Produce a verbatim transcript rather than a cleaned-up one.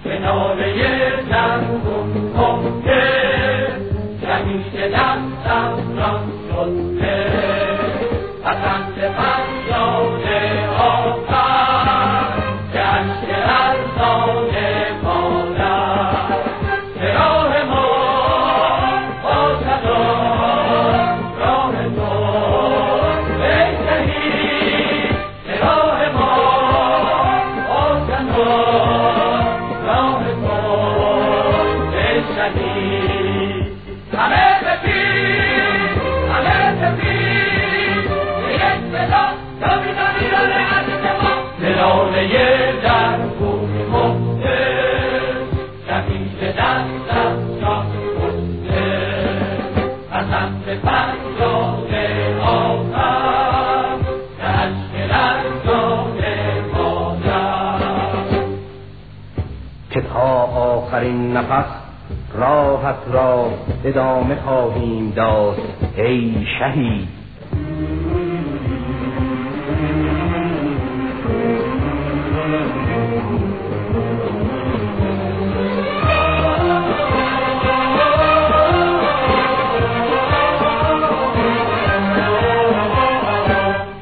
به ناله جنگون کنده شهید دستم را شده پسند فریاد آفر که عشق ارزان مادر به راه ما باشد راه تو ای شهید به راه ما باشد راه تو ای شهید همه بپیر همه بپیر به یک صدا تا بیداریدن عزیز ما دلاله جنگون مفته شهید دستم را شده پسند فریاد آفر که عشق ارزان مادر که تا آخرین نفس راحت را ادامه خواهیم داد ای شهید.